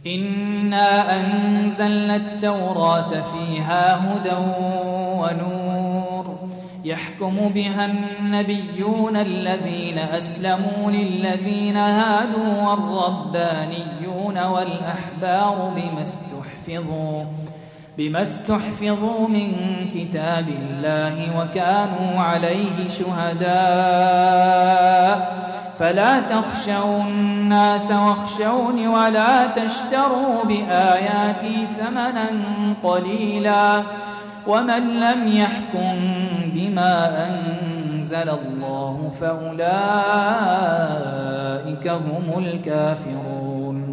إنا أنزلنا التوراة فيها هدى ونور يحكم بها النبيون الذين أسلموا للذين هادوا والربانيون والأحبار بما استحفظوا من كتاب الله وكانوا عليه شهداء فلا تخشوا الناس واخشوني ولا تشتروا بآياتي ثمنا قليلا ومن لم يحكم بما أنزل الله فأولئك هم الكافرون.